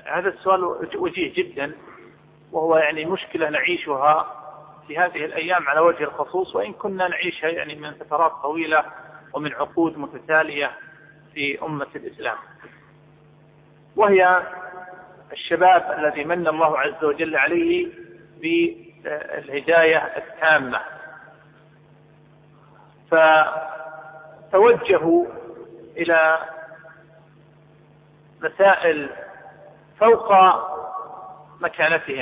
هذا السؤال وجيه جدا، وهو يعني مشكلة نعيشها في هذه الأيام على وجه الخصوص، وإن كنا نعيشها يعني من فترات طويلة ومن عقود متتالية في أمة الإسلام، وهي الشباب الذي من الله عز وجل عليه بالهداية التامة، فتوجهوا إلى مسائل فوق مكانتهم،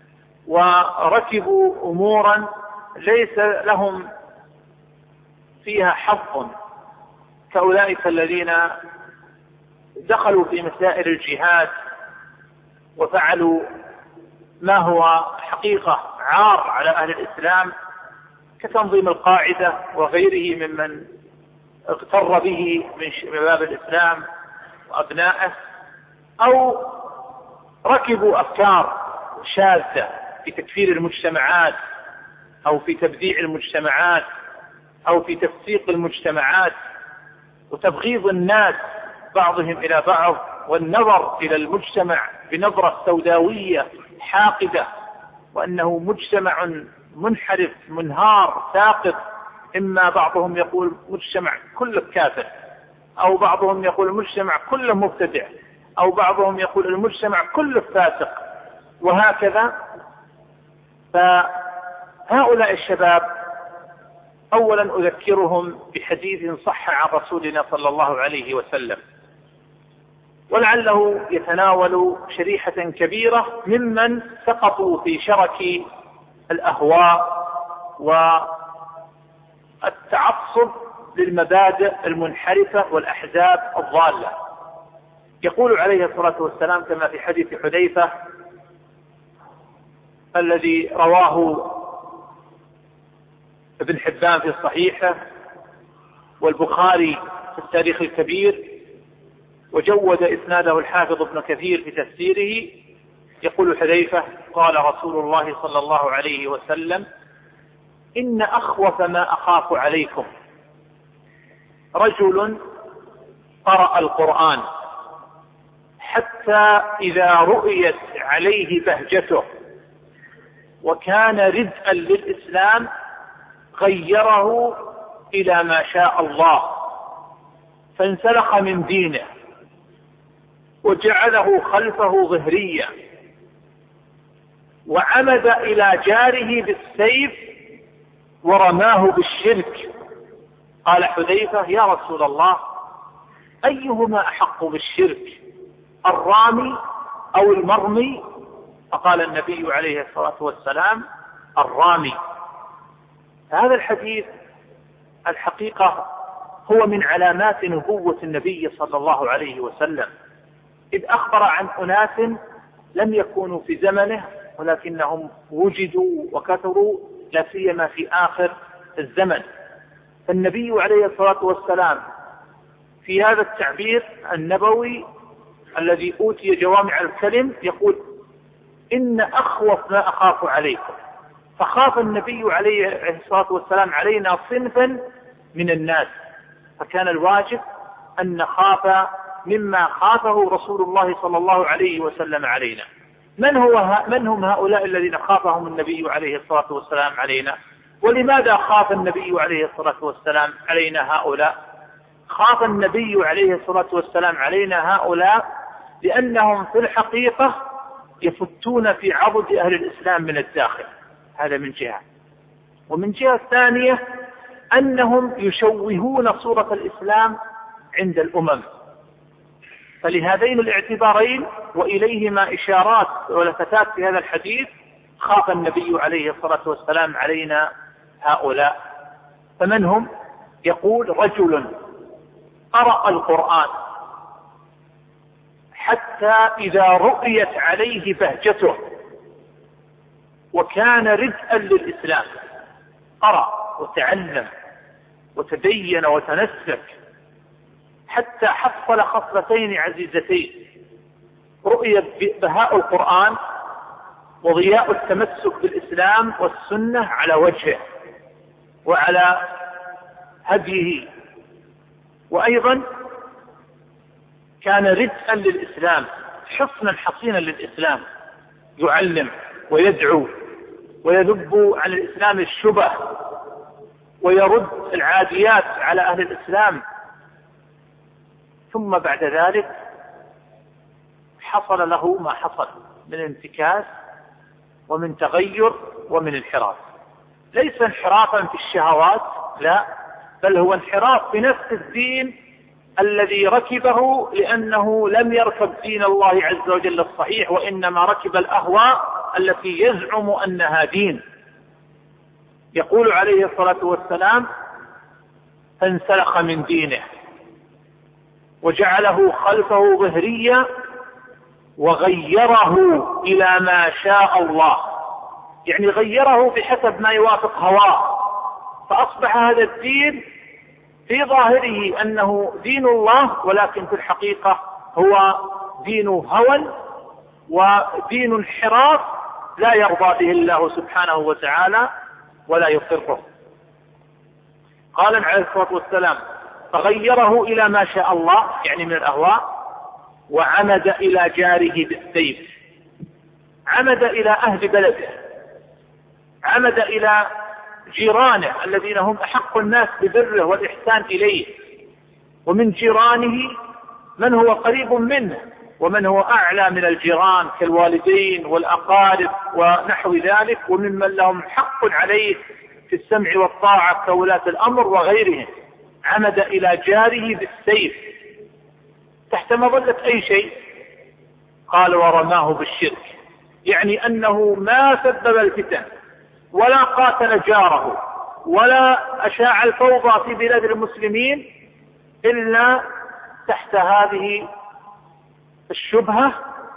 وركبوا أمورا ليس لهم فيها حظ كأولئك الذين دخلوا في مسائل الجهاد وفعلوا ما هو حقيقة عار على أهل الإسلام كتنظيم القاعدة وغيره ممن اغتر به من شباب الإسلام وأبنائه، أو ركبوا أفكار شاذة في تكفير المجتمعات أو في تبديع المجتمعات أو في تفسيق المجتمعات وتبغيض الناس بعضهم إلى بعض، والنظر إلى المجتمع بنظرة سوداوية حاقدة، وأنه مجتمع منحرف منهار ساقط. إما بعضهم يقول مجتمع كله كافر، أو بعضهم يقول المجتمع كله مبتدع، أو بعضهم يقول المجتمع كله فاسق، وهكذا. فهؤلاء الشباب أولا أذكرهم بحديث صح عن رسولنا صلى الله عليه وسلم، ولعله يتناول شريحة كبيرة ممن سقطوا في شرك الأهواء والتعصب للمبادئ المنحرفة والأحزاب الضالة. يقول عليه الصلاة والسلام كما في حديث حذيفة الذي رواه ابن حبان في صحيحه والبخاري في التاريخ الكبير، وجود إسناده الحافظ ابن كثير في تفسيره، يقول حذيفة قال رسول الله صلى الله عليه وسلم: إن أخوف ما أخاف عليكم رجل قرأ القرآن حتى إذا رؤيت عليه بهجته وكان ردءا للإسلام غيره إلى ما شاء الله، فانسلخ من دينه وجعله خلفه ظهريا، وعمد إلى جاره بالسيف ورماه بالشرك. قال حذيفة: يا رسول الله، أيهما أحق بالشرك، الرامي أو المرمي؟ فقال النبي عليه الصلاة والسلام: الرامي. هذا الحديث الحقيقة هو من علامات نبوة النبي صلى الله عليه وسلم، إذ أخبر عن أناس لم يكونوا في زمنه ولكنهم وجدوا وكثروا، لا سيما في آخر الزمن. فالنبي عليه الصلاة والسلام في هذا التعبير النبوي الذي أوتي جوامع الكلم يقول: إن أخوف ما أخاف عليكم. فخاف النبي عليه الصلاة والسلام علينا صنفا من الناس، فكان الواجب أن نخاف مما خافه رسول الله صلى الله عليه وسلم علينا. من هم هؤلاء الذين خافهم النبي عليه الصلاة والسلام علينا؟ ولماذا خاف النبي عليه الصلاة والسلام علينا هؤلاء؟ خاف النبي عليه الصلاة والسلام علينا هؤلاء لأنهم في الحقيقة يفتون في عضد أهل الإسلام من الداخل، هذا من جهة. ومن جهة ثانية أنهم يشوهون صورة الإسلام عند الأمم. فلهذين الاعتبارين وإليهما إشارات ولفتات في هذا الحديث خاف النبي عليه الصلاة والسلام علينا هؤلاء. فمن هم؟ يقول: رجل قرأ القرآن حتى إذا رؤيت عليه بهجته وكان ردءا للإسلام، قرأ وتعلم وتدين وتنسك حتى حصل خصلتين عزيزتين: رؤية بهاء القرآن وضياء التمسك بالإسلام والسنة على وجهه وعلى هديه، وأيضا كان ردءا للإسلام حصنا حصينا للإسلام، يعلم ويدعو ويذب عن الإسلام الشبه ويرد العاديات على أهل الإسلام. ثم بعد ذلك حصل له ما حصل من انتكاس ومن تغير ومن انحراف، ليس انحرافا في الشهوات، لا، بل هو انحراف في نفس الدين الذي ركبه، لأنه لم يركب دين الله عز وجل الصحيح، وإنما ركب الأهواء التي يزعم أنها دين. يقول عليه الصلاة والسلام: فانسلخ من دينه وجعله خلفه ظهريا وغيره إلى ما شاء الله، يعني غيره بحسب ما يوافق هواه، فأصبح هذا الدين في ظاهره أنه دين الله، ولكن في الحقيقة هو دين هوى ودين انحراف لا يرضى به الله سبحانه وتعالى ولا يقره. قال عليه الصلاة والسلام: فغيره إلى ما شاء الله، يعني من الأهواء، وعمد إلى جاره بالسيف. عمد إلى أهل بلده، عمد إلى جيرانه الذين هم أحق الناس ببره والإحسان إليه، ومن جيرانه من هو قريب منه ومن هو أعلى من الجيران كالوالدين والأقارب ونحو ذلك، وممن لهم حق عليه في السمع والطاعة كولاة الأمر وغيرهم. عمد إلى جاره بالسيف تحت مظلة أي شيء؟ قال: ورماه بالشرك، يعني أنه ما سبب الفتن ولا قاتل جاره ولا أشاع الفوضى في بلاد المسلمين إلا تحت هذه الشبهة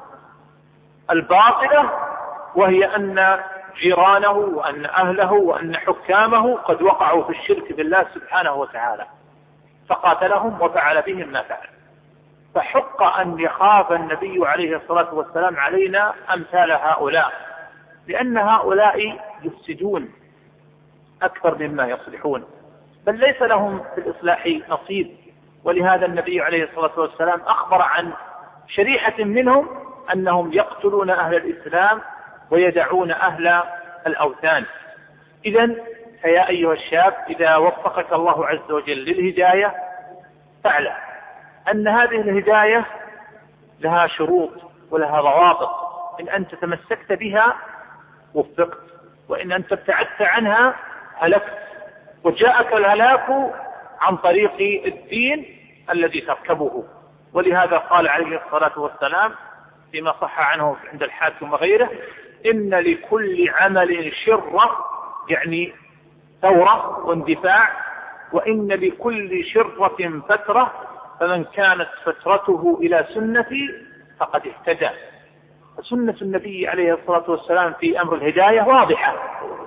الباطلة، وهي أن جيرانه وأن أهله وأن حكامه قد وقعوا في الشرك بالله سبحانه وتعالى، فقاتلهم وفعل بهم ما فعل. فحق أن يخاف النبي عليه الصلاة والسلام علينا أمثال هؤلاء، لأن هؤلاء يفسدون أكثر مما يصلحون، بل ليس لهم في الإصلاح نصيب. ولهذا النبي عليه الصلاة والسلام أخبر عن شريحة منهم أنهم يقتلون أهل الإسلام ويدعون أهل الأوثان. إذن فيا أيها الشاب، إذا وفقك الله عز وجل للهداية فاعلم أن هذه الهداية لها شروط ولها ضوابط، إن أنت تمسكت بها وفقت، وإن أنت ابتعدت عنها هلكت، وجاءك الهلاك عن طريق الدين الذي تركبه. ولهذا قال عليه الصلاة والسلام فيما صح عنه عند الحاكم وغيره: إن لكل عمل شرة، يعني ثورة واندفاع، وإن لكل شرة فترة، فمن كانت فترته إلى سنتي فقد اهتدى. سنة النبي عليه الصلاة والسلام في أمر الهداية واضحة.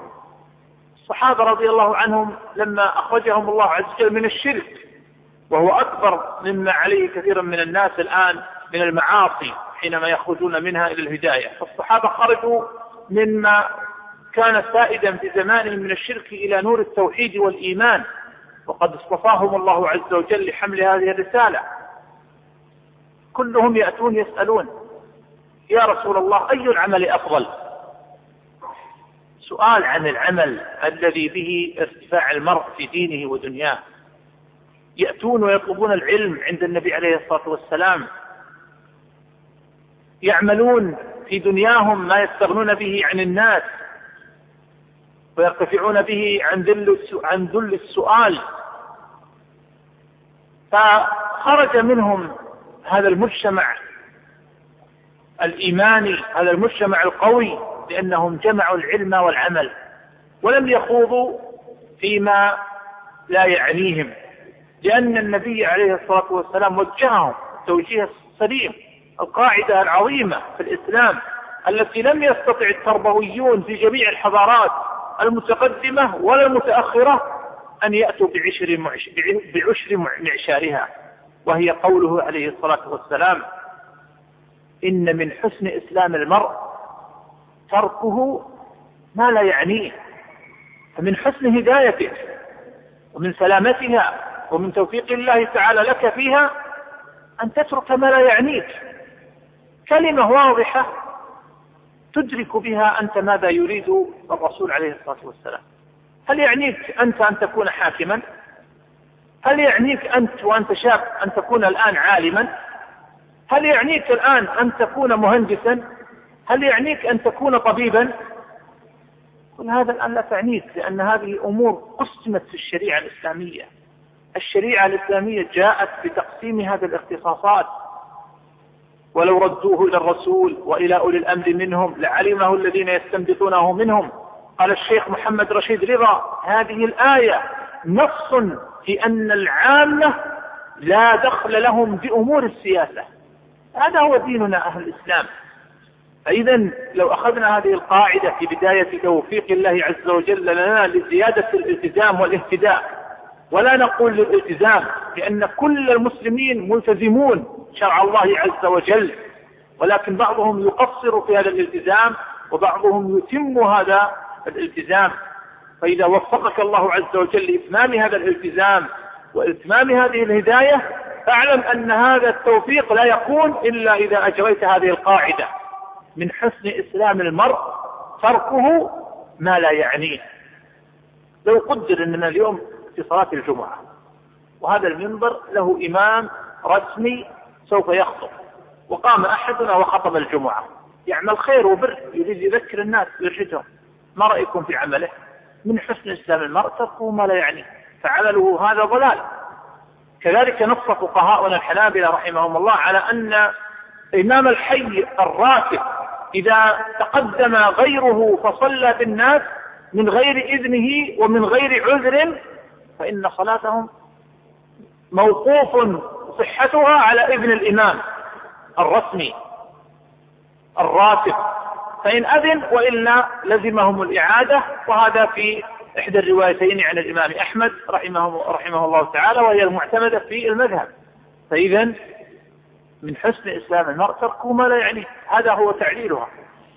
الصحابة رضي الله عنهم لما أخرجهم الله عز وجل من الشرك، وهو أكبر مما عليه كثيرا من الناس الآن من المعاصي حينما يخرجون منها إلى الهداية، فالصحابة خرجوا مما كان سائدا في زمانهم من الشرك إلى نور التوحيد والإيمان، وقد اصطفاهم الله عز وجل لحمل هذه الرسالة. كلهم يأتون يسألون: يا رسول الله، أي العمل أفضل؟ سؤال عن العمل الذي به ارتفاع المرء في دينه ودنياه. يأتون ويطلبون العلم عند النبي عليه الصلاة والسلام، يعملون في دنياهم ما يستغنون به عن الناس ويرتفعون به عن ذل السؤال. فخرج منهم هذا المجتمع الإيماني، هذا المجتمع القوي، لأنهم جمعوا العلم والعمل ولم يخوضوا فيما لا يعنيهم، لأن النبي عليه الصلاة والسلام وجههم توجيه السليم، القاعدة العظيمة في الإسلام التي لم يستطع التربويون في جميع الحضارات المتقدمة ولا المتأخرة أن يأتوا بعشر معشارها، وهي قوله عليه الصلاة والسلام: إن من حسن إسلام المرء تركه ما لا يعنيه. فمن حسن هدايته ومن سلامتها ومن توفيق الله تعالى لك فيها أن تترك ما لا يعنيك. كلمة واضحة تدرك بها أنت ماذا يريد الرسول عليه الصلاة والسلام. هل يعنيك أنت أن تكون حاكما؟ هل يعنيك أنت وأنت شاب أن تكون الآن عالما؟ هل يعنيك الآن أن تكون مهندسا؟ هل يعنيك أن تكون طبيبا؟ كل هذا الآن لا تعنيك، لأن هذه أمور قسمت في الشريعة الإسلامية. الشريعة الإسلامية جاءت بتقسيم هذه الاختصاصات، ولو ردوه إلى الرسول وإلى أولي الأمر منهم لعلمه الذين يستنبطونه منهم. قال الشيخ محمد رشيد رضا: هذه الآية نص في أن العامة لا دخل لهم بأمور السياسة. هذا هو ديننا أهل الإسلام. فإذا لو أخذنا هذه القاعدة في بداية توفيق الله عز وجل لنا لزيادة الالتزام والاهتداء، ولا نقول للالتزام، لأن كل المسلمين ملتزمون شرع الله عز وجل، ولكن بعضهم يقصر في هذا الالتزام وبعضهم يتم هذا الالتزام. فإذا وفقك الله عز وجل لإتمام هذا الالتزام وإتمام هذه الهداية، فاعلم أن هذا التوفيق لا يكون إلا إذا أجريت هذه القاعدة: من حسن إسلام المرء تركه ما لا يعنيه. لو قدر أننا اليوم في صلاة الجمعة وهذا المنبر له إمام رسمي سوف يخطب، وقام أحدنا وخطب الجمعة، يعمل خير وبر، يريد يذكر الناس ويرشدهم، ما رأيكم في عمله؟ من حسن إسلام المرء تركه ما لا يعنيه، فعمله هذا ضلال. كذلك نص فقهاؤنا الحنابلة رحمهم الله على أن إمام الحي الراتب إذا تقدم غيره فصلى بالناس من غير إذنه ومن غير عذر فإن صلاتهم موقوف صحتها على إذن الإمام الرسمي الراتب، فإن أذن وإلا لزمهم الإعادة. وهذا في إحدى الروايتين عن الإمام أحمد رحمه الله تعالى، وهي المعتمدة في المذهب. فإذا من حسن إسلام المرء تركه ما لا يعنيه، هذا هو تعليلها.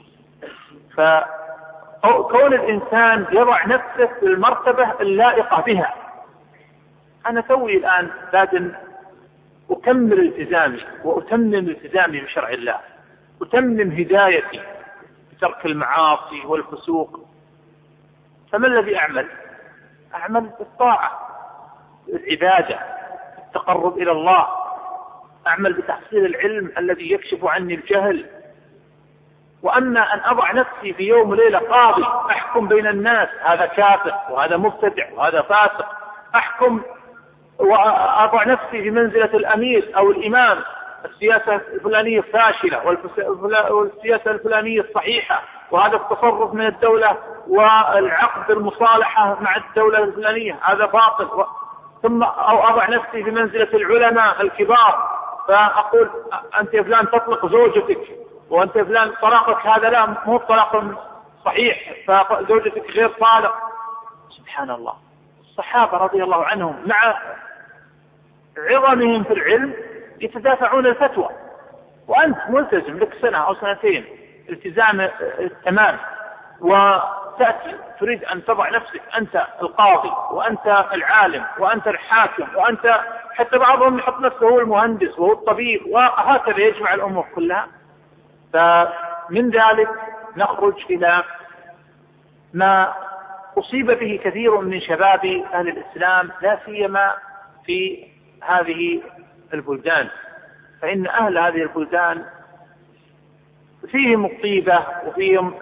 فكون الإنسان يضع نفسه في المرتبة اللائقة بها. أنا توي الآن بعد أكمل التزامي وأتمم التزامي بشرع الله، أتمم هدايتي بترك المعاصي والفسوق، فما الذي أعمل؟ أعمل بالطاعة، بالعبادة، بالتقرب إلى الله، أعمل بتحصيل العلم الذي يكشف عني الجهل. وأما أن أضع نفسي في يوم وليلة قاضي أحكم بين الناس، هذا كافر وهذا مبتدع وهذا فاسق، أحكم وأضع نفسي في منزلة الأمير أو الإمام، السياسة الفلانية فاشلة والسياسة الفلانية الصحيحة، وهذا التصرف من الدولة والعقد المصالحة مع الدولة الفلانية هذا باطل، ثم أو أضع نفسي في منزلة العلماء الكبار فأقول أنت يا فلان تطلق زوجتك، وأنت يا فلان طلاقك هذا لا مو طلاق صحيح، فزوجتك غير طالق. سبحان الله، الصحابة رضي الله عنهم مع عظمهم في العلم يتدافعون الفتوى، وأنت ملتزم لك سنة أو سنتين التزام التمام، وتأتي تريد أن تضع نفسك أنت القاضي وأنت العالم وأنت الحاكم وأنت حتى بعضهم يحط نفسه هو المهندس وهو الطبيب، وهكذا يجمع الأمور كلها. فمن ذلك نخرج إلى ما أصيب به كثير من شباب أهل الإسلام لا سيما في هذه البلدان، فإن أهل هذه البلدان فيهم الطيبة وفيهم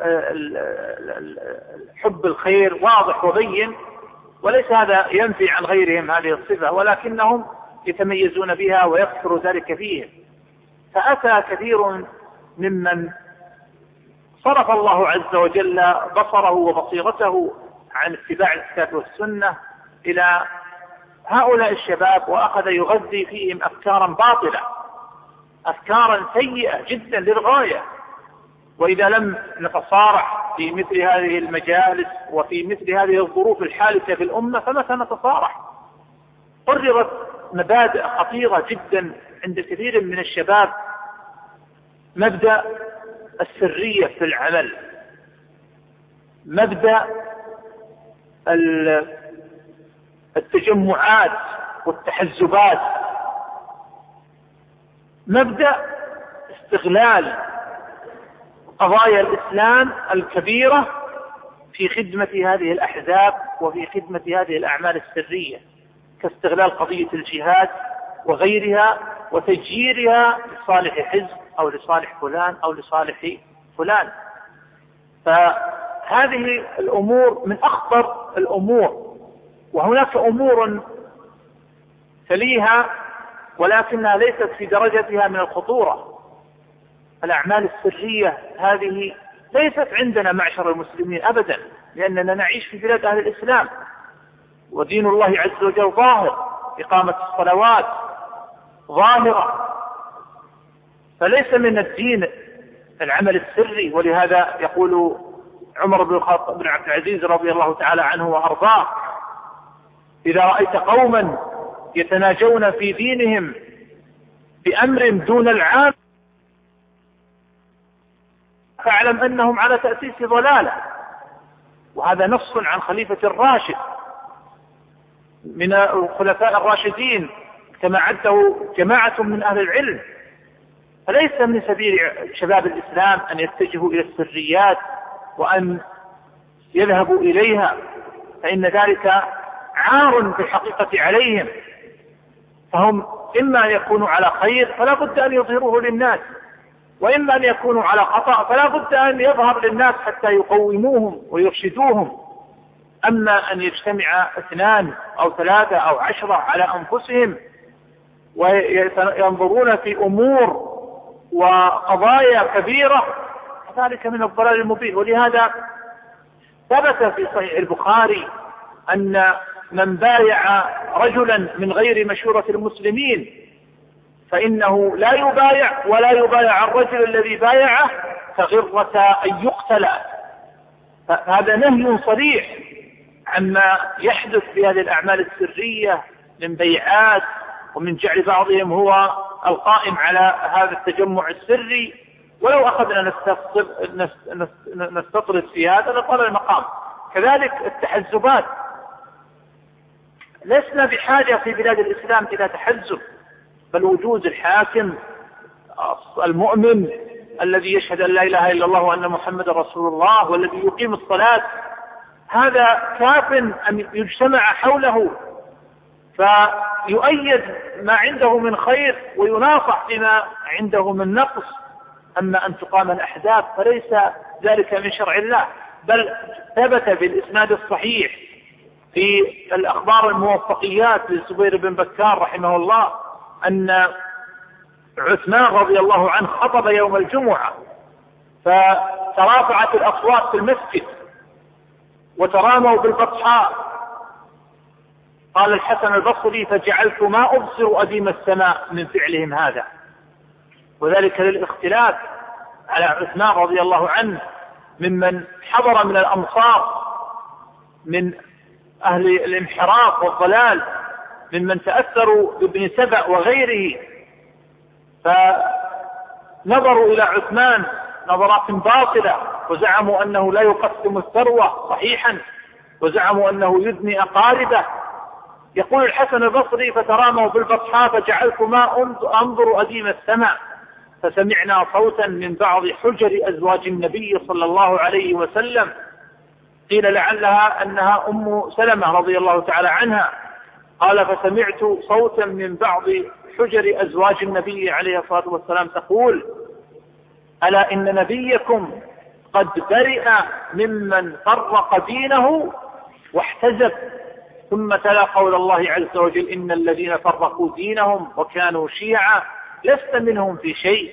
حب الخير واضح وبين، وليس هذا ينفي عن غيرهم هذه الصفة، ولكنهم يتميزون بها ويكثر ذلك فيهم. فأتى كثير ممن صرف الله عز وجل بصره وبصيرته عن اتباع الكتاب والسنة إلى هؤلاء الشباب، وأخذ يغذي فيهم أفكارا باطلة، أفكارا سيئة جدا للغاية. وإذا لم نتصارح في مثل هذه المجالس وفي مثل هذه الظروف الحالة في الأمة فمتى نتصارح؟ قررت مبادئ خطيرة جدا عند كثير من الشباب، مبدأ السرية في العمل، مبدأ التجمعات والتحزبات، مبدأ استغلال قضايا الإسلام الكبيرة في خدمة هذه الأحزاب وفي خدمة هذه الأعمال السرية، كاستغلال قضية الجهاد وغيرها وتجييرها لصالح حزب أو لصالح فلان أو لصالح فلان. فهذه الأمور من أخطر الأمور، وهناك أمور تليها ولكنها ليست في درجتها من الخطورة. الأعمال السرية هذه ليست عندنا معشر المسلمين أبدا، لأننا نعيش في بلاد أهل الإسلام ودين الله عز وجل ظاهر، إقامة الصلوات ظاهرة، فليس من الدين العمل السري. ولهذا يقول عمر بن عبد العزيز رضي الله تعالى عنه وأرضاه: إذا رأيت قوما يتناجون في دينهم بأمر دون العام فاعلم أنهم على تأسيس ضلالة. وهذا نص عن خليفة الراشد من الخلفاء الراشدين كما عده جماعة من أهل العلم. فليس من سبيل شباب الإسلام أن يتجهوا إلى السريات وأن يذهبوا إليها، فإن ذلك عار بالحقيقة عليهم، فهم إما أن يكونوا على خير فلا بد أن يظهروه للناس، وإما أن يكونوا على خطأ فلا بد أن يظهر للناس حتى يقوموهم ويرشدوهم. أما أن يجتمع 2 أو 3 أو 10 على أنفسهم وينظرون في أمور وقضايا كبيرة، ذلك من الضلال المبين. ولهذا ثبت في صحيح البخاري أن من بايع رجلا من غير مشورة المسلمين فإنه لا يبايع ولا يبايع الرجل الذي بايعه كغرة أن يقتل. فهذا نهي صريح عما يحدث في هذه الأعمال السرية من بيعات، ومن جعل بعضهم هو القائم على هذا التجمع السري. ولو أخذنا نستطرد في هذا لطال المقام. كذلك التحزبات، لسنا بحاجة في بلاد الإسلام إلى تحزب، بل وجود الحاكم المؤمن الذي يشهد أن لا إله إلا الله وأن محمد رسول الله والذي يقيم الصلاة، هذا كاف أن يجتمع حوله فيؤيد ما عنده من خير ويناصح بما عنده من نقص. أما أن تقام الأحزاب فليس ذلك من شرع الله، بل ثبت بالإسناد الصحيح في الأخبار الموفقيات للزبير بن بكار رحمه الله أن عثمان رضي الله عنه خطب يوم الجمعة فترافعت الأصوات في المسجد وتراموا بالبطحاء. قال الحسن البصري: فجعلت ما أبصر أديم السماء من فعلهم هذا. وذلك للاختلاف على عثمان رضي الله عنه ممن حضر من الأمصار من أهل الانحراف والضلال، ممن تأثروا بابن سبأ وغيره، فنظروا إلى عثمان نظرات باطلة وزعموا أنه لا يقسم الثروة صحيحا، وزعموا أنه يدني أقاربه. يقول الحسن البصري: فتراموا بالبطحاء فجعلت ما أنظر أديم السماء، فسمعنا صوتا من بعض حجر أزواج النبي صلى الله عليه وسلم، قيل لعلها أنها أم سلمة رضي الله تعالى عنها، قال: فسمعت صوتا من بعض حجر أزواج النبي عليه الصلاة والسلام تقول: ألا إن نبيكم قد برئ ممن فرق دينه واحتزب. ثم تلا قول الله عز وجل: إن الذين فرقوا دينهم وكانوا شيعا لست منهم في شيء.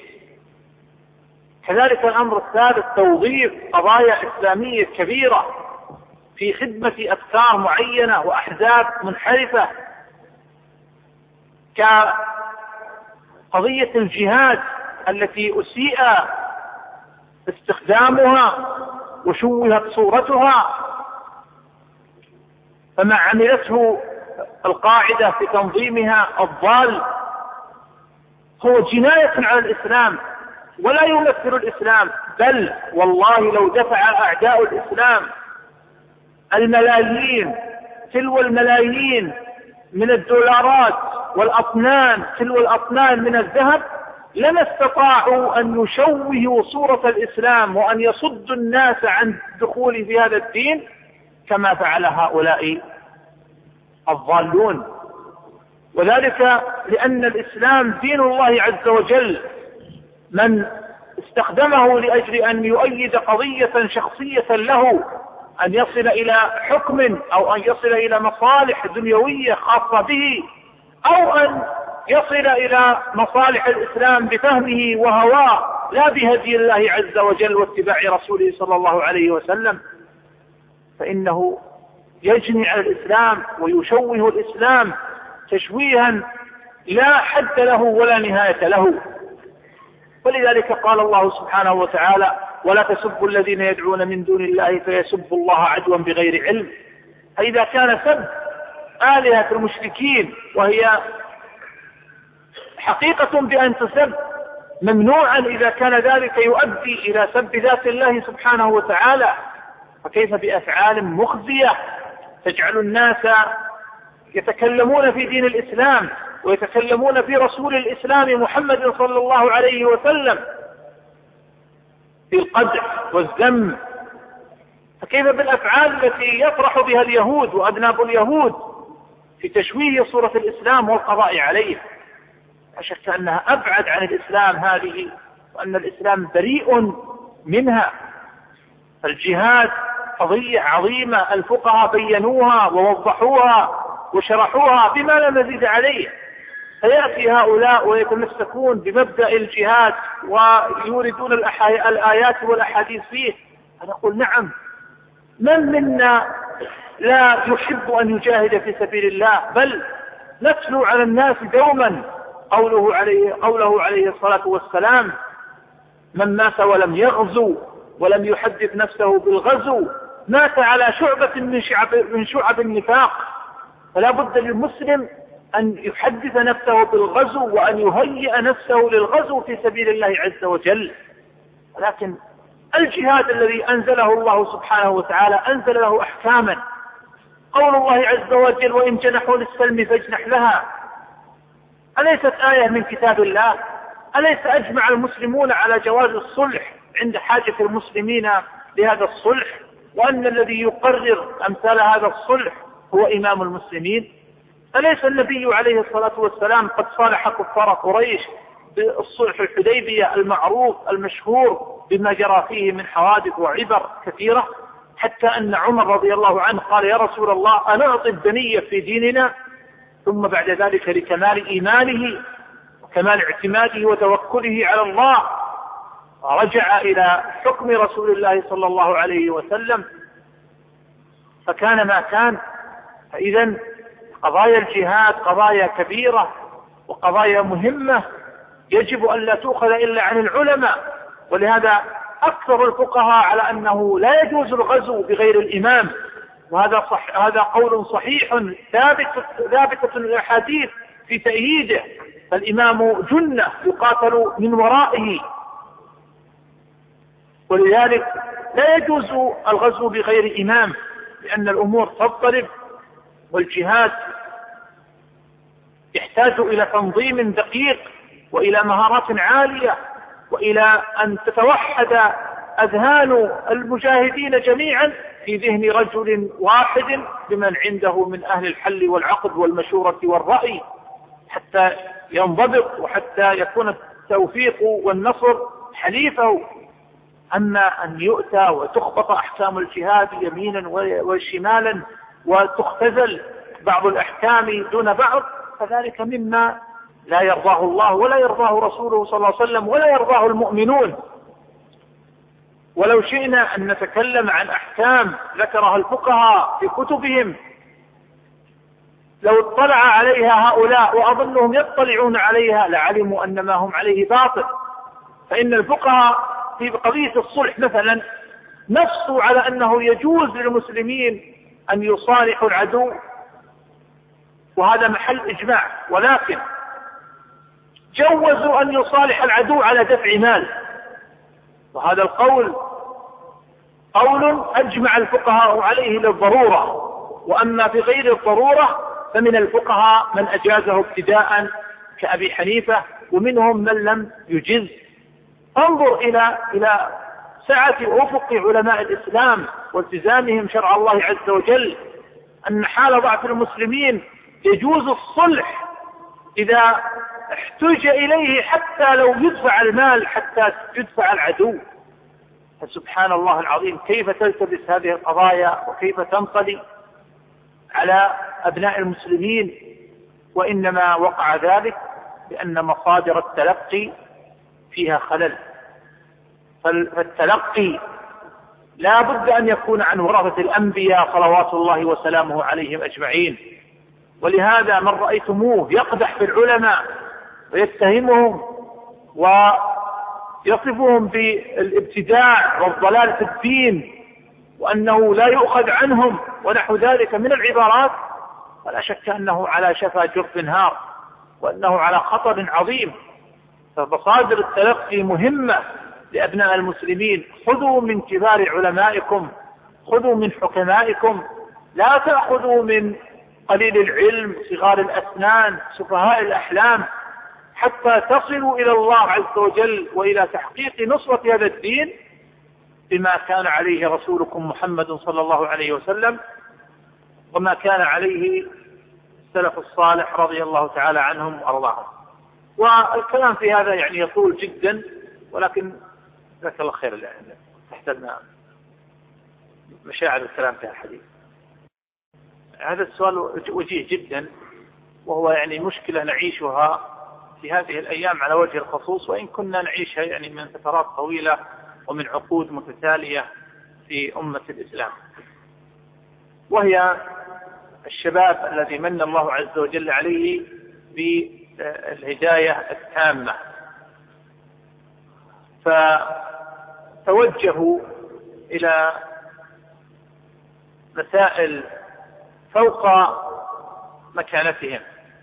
كذلك الأمر الثالث توظيف قضايا إسلامية كبيرة في خدمة أفكار معينة وأحزاب منحرفة، كقضية الجهاد التي أسيء استخدامها وشوهت صورتها، فما عملته القاعدة في تنظيمها الضال هو جناية على الإسلام ولا يمثل الإسلام. بل والله لو دفع أعداء الإسلام الملايين تلو الملايين من الدولارات والأطنان تلو الأطنان من الذهب لما استطاعوا أن يشوهوا صورة الإسلام وأن يصدوا الناس عن الدخول في هذا الدين كما فعل هؤلاء الضالون. وذلك لأن الإسلام دين الله عز وجل، من استخدمه لأجل أن يؤيد قضية شخصية له، أن يصل إلى حكم أو أن يصل إلى مصالح دنيوية خاصة به، أو أن يصل إلى مصالح الإسلام بفهمه وهواه لا بهدي الله عز وجل واتباع رسوله صلى الله عليه وسلم، فإنه يجني على الإسلام ويشوه الإسلام تشويها لا حد له ولا نهاية له. ولذلك قال الله سبحانه وتعالى: ولا تسبوا الذين يدعون من دون الله فيسبوا الله عدوا بغير علم. فإذا كان سب آلهة المشركين وهي حقيقة بأن تسب ممنوعا إذا كان ذلك يؤدي إلى سب ذات الله سبحانه وتعالى، فكيف بأفعال مخزية تجعل الناس يتكلمون في دين الإسلام ويتكلمون في رسول الإسلام محمد صلى الله عليه وسلم في القدح والذم؟ فكيف بالأفعال التي يفرح بها اليهود وأذناب اليهود في تشويه صورة الإسلام والقضاء عليه؟ لا شك أنها أبعد عن الإسلام هذه، وأن الإسلام بريء منها. الجهاد قضية عظيمة الفقهاء بينوها ووضحوها وشرحوها بما لا مزيد عليه. فيأتي هؤلاء ويتمسكون بمبدأ الجهاد ويوردون الآيات والأحاديث فيه. فنقول نعم، من منا لا يحب أن يجاهد في سبيل الله؟ بل نتلو على الناس دوما قوله عليه الصلاة والسلام: من مات ولم يغزو ولم يحدث نفسه بالغزو مات على شعبة من شعب النفاق. فلا بد للمسلم أن يحدث نفسه بالغزو وأن يهيئ نفسه للغزو في سبيل الله عز وجل. ولكن الجهاد الذي أنزله الله سبحانه وتعالى أنزل له أحكاما. قول الله عز وجل: وإن جنحوا للسلم فاجنح لها. أليست آية من كتاب الله؟ أليس أجمع المسلمون على جواز الصلح عند حاجة المسلمين لهذا الصلح، وأن الذي يقرر أمثال هذا الصلح هو إمام المسلمين؟ أليس النبي عليه الصلاة والسلام قد صالح كفار قريش بالصلح الحديبية المعروف المشهور بما جرى فيه من حوادث وعبر كثيرة، حتى أن عمر رضي الله عنه قال: يا رسول الله أنعطي الدنية في ديننا؟ ثم بعد ذلك لكمال إيمانه وكمال اعتماده وتوكله على الله رجع إلى حكم رسول الله صلى الله عليه وسلم، فكان ما كان. فإذا قضايا الجهاد قضايا كبيرة وقضايا مهمة يجب أن لا تؤخذ إلا عن العلماء. ولهذا أكثر الفقهاء على أنه لا يجوز الغزو بغير الإمام، هذا قول صحيح ثابتة الأحاديث في تأييده. فالإمام جنة يقاتل من ورائه، ولذلك لا يجوز الغزو بغير إمام، لأن الأمور تضطرب، والجهاد يحتاج إلى تنظيم دقيق وإلى مهارات عالية وإلى أن تتوحد أذهان المجاهدين جميعا في ذهن رجل واحد بمن عنده من أهل الحل والعقد والمشورة والرأي، حتى ينضبط وحتى يكون التوفيق والنصر حليفه. أما أن يؤتى وتخبط أحكام الجهاد يمينا وشمالا وتختزل بعض الأحكام دون بعض، فذلك مما لا يرضاه الله ولا يرضاه رسوله صلى الله عليه وسلم ولا يرضاه المؤمنون. ولو شئنا أن نتكلم عن أحكام ذكرها الفقهاء في كتبهم لو اطلع عليها هؤلاء، وأظنهم يطلعون عليها، لعلموا أن ما هم عليه باطل. فإن الفقهاء في قضية الصلح مثلا نصوا على أنه يجوز للمسلمين أن يصالحوا العدو، وهذا محل إجماع، ولكن جوزوا أن يصالح العدو على دفع مال، وهذا القول قول أجمع الفقهاء عليه للضرورة. وأما في غير الضرورة فمن الفقهاء من أجازه ابتداء كأبي حنيفة ومنهم من لم يجز. انظر إلى سعة أفق علماء الإسلام والتزامهم شرع الله عز وجل، أن حال ضعف المسلمين يجوز الصلح إذا احتج إليه حتى لو يدفع المال، حتى يدفع العدو. فسبحان الله العظيم كيف تلتبس هذه القضايا وكيف تنطلي على أبناء المسلمين، وإنما وقع ذلك لأن مصادر التلقي فيها خلل. فالتلقي لا بد أن يكون عن ورثة الأنبياء صلوات الله وسلامه عليهم أجمعين. ولهذا من رأيتموه يقدح في العلماء ويتهمهم ويصفهم بالابتداع والضلال في الدين وأنه لا يؤخذ عنهم ونحو ذلك من العبارات، فلا شك أنه على شفا جرف هار وأنه على خطر عظيم. فمصادر التلقي مهمة لأبناء المسلمين. خذوا من كبار علمائكم، خذوا من حكمائكم، لا تأخذوا من قليل العلم صغار الأسنان سفهاء الأحلام، حتى تصلوا إلى الله عز وجل وإلى تحقيق نصرة هذا الدين بما كان عليه رسولكم محمد صلى الله عليه وسلم وما كان عليه السلف الصالح رضي الله تعالى عنهم وأرضاهم. والكلام في هذا يعني يطول جدا، ولكن جزاك الله خير لأن تحتاجنا مشاعر الكلام في الحديث. هذا السؤال وجيه جدا، وهو يعني مشكلة نعيشها في هذه الأيام على وجه الخصوص، وإن كنا نعيشها يعني من فترات طويلة ومن عقود متتالية في أمة الإسلام، وهي الشباب الذي من الله عز وجل عليه بالهداية التامة، فتوجهوا إلى مسائل فوق مكانتهم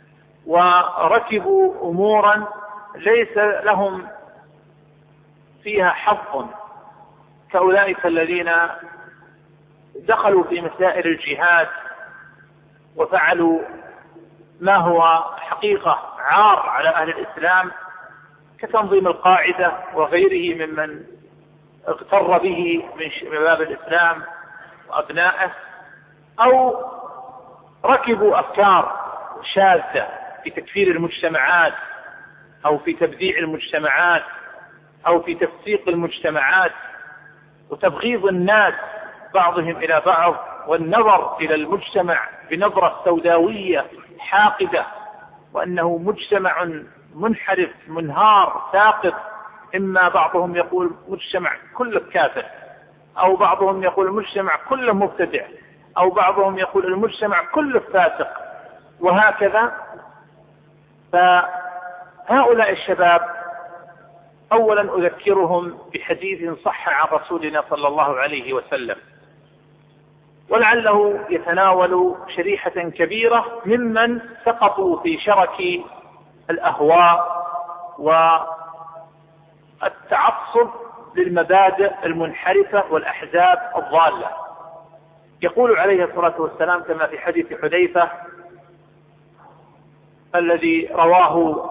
وركبوا أمورا ليس لهم فيها حظ، كأولئك الذين دخلوا في مسائل الجهاد وفعلوا ما هو حقيقة عار على أهل الإسلام كتنظيم القاعدة وغيره ممن اغتر به من شباب الإسلام وأبنائه، أو ركبوا أفكار شاذة في تكفير المجتمعات أو في تبديع المجتمعات أو في تفسيق المجتمعات وتبغيض الناس بعضهم إلى بعض والنظر إلى المجتمع بنظرة سوداوية حاقدة، وأنه مجتمع منحرف منهار ساقط. إما بعضهم يقول مجتمع كله كافر، أو بعضهم يقول المجتمع كله مبتدع، أو بعضهم يقول المجتمع كله فاسق، وهكذا. فهؤلاء الشباب أولا أذكرهم بحديث صح عن رسولنا صلى الله عليه وسلم، ولعله يتناول شريحة كبيرة ممن سقطوا في شرك الأهواء والتعصب للمبادئ المنحرفة والأحزاب الضالة. يقول عليه الصلاة والسلام كما في حديث حذيفة الذي رواه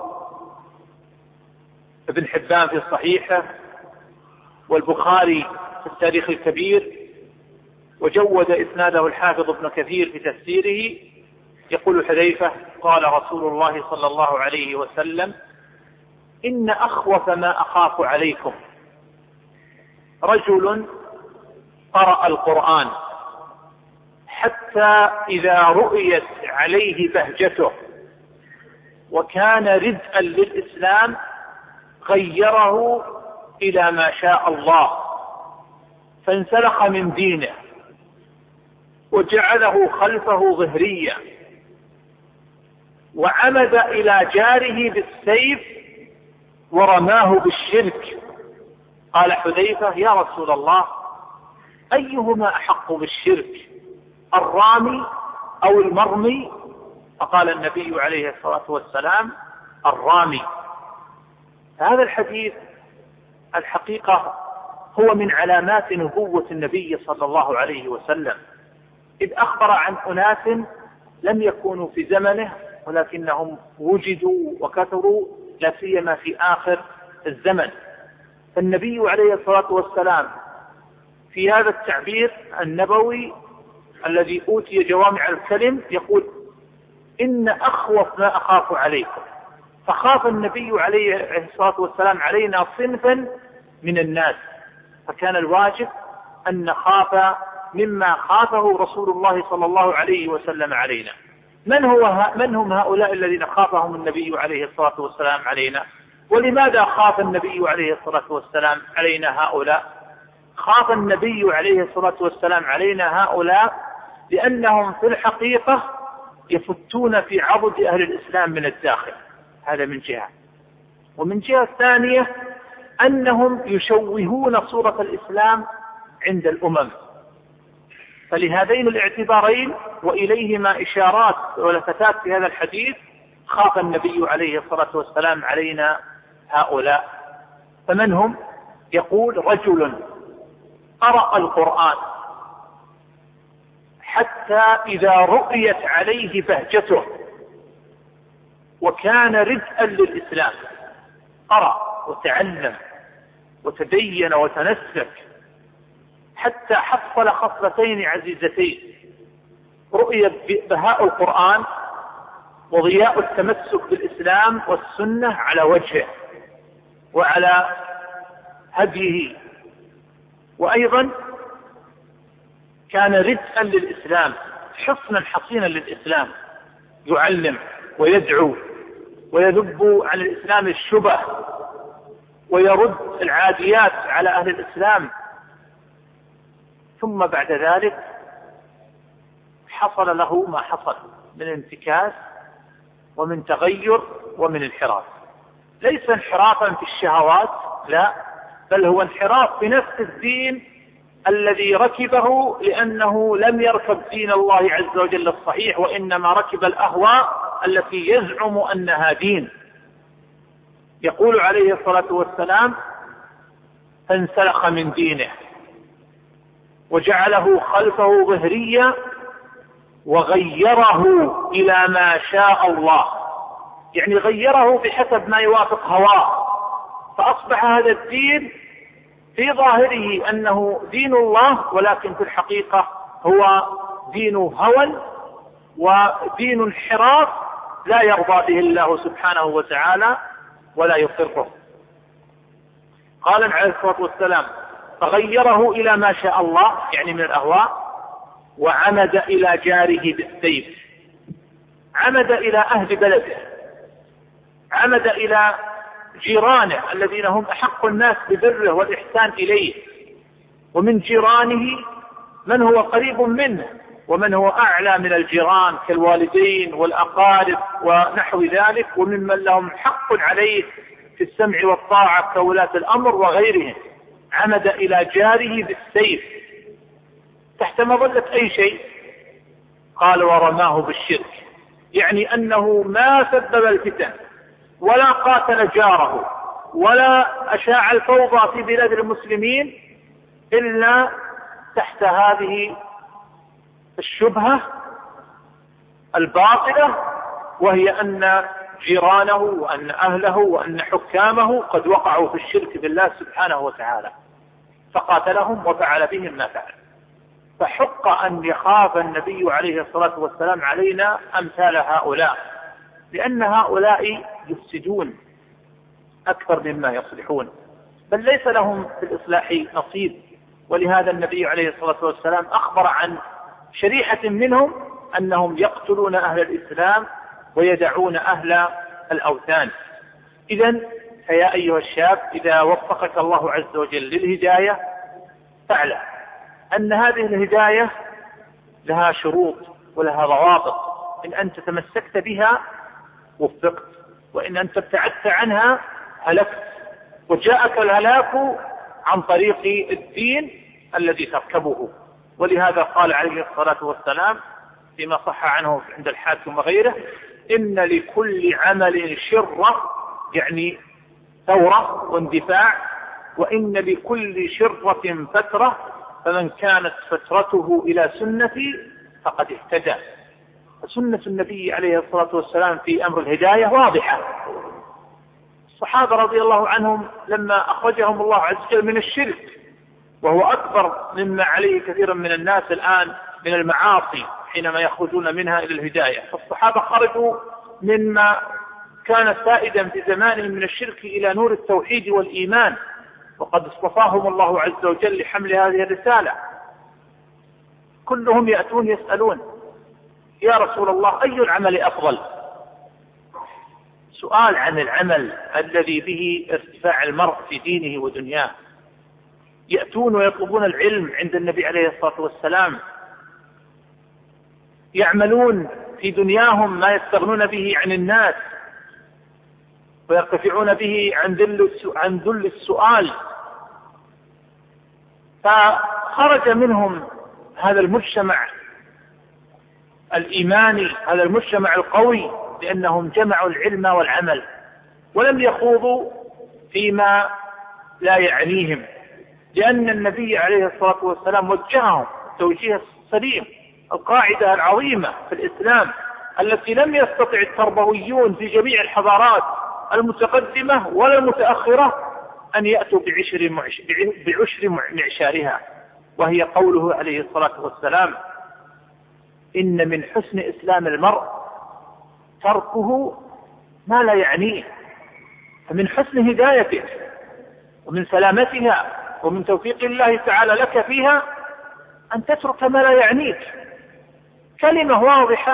ابن حبان في صحيحه والبخاري في التاريخ الكبير، وجود إسناده الحافظ ابن كثير في تفسيره، يقول حذيفة قال رسول الله صلى الله عليه وسلم: إن أخوف ما أخاف عليكم رجل قرأ القرآن حتى إذا رؤيت عليه بهجته وكان ردءا للإسلام غيره إلى ما شاء الله فانسلخ من دينه وجعله خلفه ظهريا وعمد إلى جاره بالسيف ورماه بالشرك. قال حذيفة: يا رسول الله، أيهما أحق بالشرك، الرامي أو المرمي؟ فقال النبي عليه الصلاة والسلام: الرامي. هذا الحديث الحقيقة هو من علامات نبوة النبي صلى الله عليه وسلم، إذ أخبر عن أناس لم يكونوا في زمنه ولكنهم وجدوا وكثروا لا سيما في آخر الزمن. فالنبي عليه الصلاة والسلام في هذا التعبير النبوي الذي أوتي جوامع الكلم يقول إن أخوف ما أخاف عليكم. فخاف النبي عليه الصلاة والسلام علينا صنفا من الناس، فكان الواجب أن نخاف مما خافه رسول الله صلى الله عليه وسلم علينا. من هم هؤلاء الذين خافهم النبي عليه الصلاة والسلام علينا؟ ولماذا خاف النبي عليه الصلاة والسلام علينا هؤلاء؟ خاف النبي عليه الصلاة والسلام علينا هؤلاء لأنهم في الحقيقة يفتون في عضد أهل الإسلام من الداخل، هذا من جهة. ومن جهة ثانية أنهم يشوهون صورة الإسلام عند الأمم. فلهذين الاعتبارين وإليهما إشارات ولفتات في هذا الحديث خاف النبي عليه الصلاة والسلام علينا هؤلاء. فمن هم؟ يقول رجل قرأ القرآن حتى إذا رؤيت عليه بهجته وكان ردءا للإسلام، قرأ وتعلم وتدين وتنسك حتى حصل خصلتين عزيزتين: رؤية بهاء القرآن وضياء التمسك بالإسلام والسنة على وجهه وعلى هديه، وأيضا كان ردءا للإسلام، حصنا حصينا للإسلام، يعلم ويدعو ويذب عن الإسلام الشبه ويرد العاديات على أهل الإسلام. ثم بعد ذلك حصل له ما حصل من انتكاس ومن تغير ومن انحراف، ليس انحرافا في الشهوات، لا، بل هو انحراف في نفس الدين الذي ركبه، لأنه لم يركب دين الله عز وجل الصحيح، وإنما ركب الأهواء التي يزعم أنها دين. يقول عليه الصلاة والسلام: فانسلخ من دينه وجعله خلفه ظهريا وغيره إلى ما شاء الله، يعني غيره بحسب ما يوافق هواه، فأصبح هذا الدين في ظاهره أنه دين الله، ولكن في الحقيقة هو دين هوى ودين انحراف لا يرضى به الله سبحانه وتعالى ولا يقره. قال عليه الصلاة والسلام: فغيره إلى ما شاء الله، يعني من الأهواء، وعمد إلى جاره بالسيف. عمد إلى أهل بلده، عمد إلى جيرانه الذين هم أحق الناس ببره والإحسان إليه، ومن جيرانه من هو قريب منه ومن هو أعلى من الجيران كالوالدين والأقارب ونحو ذلك، وممن لهم حق عليه في السمع والطاعة كولاة الأمر وغيرهم. عمد إلى جاره بالسيف تحت مظلة أي شيء؟ قال: ورماه بالشرك، يعني أنه ما سبب الفتن ولا قاتل جاره ولا أشاع الفوضى في بلاد المسلمين إلا تحت هذه الشبهة الباطلة، وهي أن جيرانه وأن أهله وأن حكامه قد وقعوا في الشرك بالله سبحانه وتعالى، فقاتلهم وفعل بهم ما فعل. فحق أن يخاف النبي عليه الصلاة والسلام علينا أمثال هؤلاء، لأن هؤلاء يفسدون أكثر مما يصلحون، بل ليس لهم في الإصلاح نصيب. ولهذا النبي عليه الصلاة والسلام أخبر عن شريحة منهم أنهم يقتلون أهل الإسلام ويدعون أهل الأوثان. إذن فيا أيها الشاب، إذا وفقك الله عز وجل للهداية فاعلم أن هذه الهداية لها شروط ولها ضوابط، إن أنت تمسكت بها وفقت، وإن أنت ابتعدت عنها هلكت، وجاءك الهلاك عن طريق الدين الذي تركبه. ولهذا قال عليه الصلاة والسلام فيما صح عنه عند الحاكم وغيره: إن لكل عمل شرة، يعني ثورة واندفاع، وإن لكل شرة فترة، فمن كانت فترته إلى سنتي فقد اهتدى. فسنة النبي عليه الصلاة والسلام في أمر الهداية واضحة، الصحابة رضي الله عنهم لما أخرجهم الله عز وجل من الشرك، وهو أكبر مما عليه كثيرا من الناس الآن من المعاصي حينما يخرجون منها إلى الهداية، فالصحابة خرجوا مما كان سائدا في زمانهم من الشرك إلى نور التوحيد والإيمان، وقد اصطفاهم الله عز وجل لحمل هذه الرسالة. كلهم يأتون يسألون: يا رسول الله، أي العمل أفضل؟ سؤال عن العمل الذي به ارتفاع المرء في دينه ودنياه. يأتون ويطلبون العلم عند النبي عليه الصلاة والسلام، يعملون في دنياهم ما يستغنون به عن الناس ويرتفعون به عن ذل السؤال. فخرج منهم هذا المجتمع الإيماني، هذا المجتمع القوي، لأنهم جمعوا العلم والعمل ولم يخوضوا فيما لا يعنيهم، لأن النبي عليه الصلاة والسلام وجههم توجيه سليم. القاعدة العظيمة في الإسلام التي لم يستطع التربويون في جميع الحضارات المتقدمة ولا المتأخرة أن يأتوا بعشر معشارها، وهي قوله عليه الصلاة والسلام: إن من حسن إسلام المرء تركه ما لا يعنيه. فمن حسن هدايتك ومن سلامتها ومن توفيق الله تعالى لك فيها أن تترك ما لا يعنيك. كلمة واضحة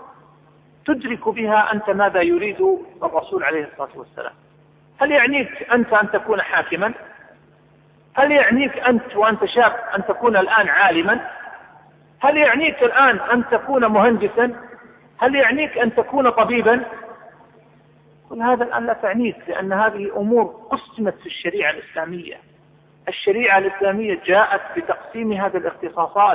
تدرك بها أنت ماذا يريد الرسول عليه الصلاة والسلام. هل يعنيك أنت أن تكون حاكما؟ هل يعنيك أنت وأنت شاب أن تكون الآن عالما؟ هل يعنيك الآن أن تكون مهندسا؟ هل يعنيك أن تكون طبيبا؟ كل هذا الآن لا تعنيك، لأن هذه أمور قسمت في الشريعة الإسلامية. الشريعة الإسلامية جاءت بتقسيم هذه الاختصاصات،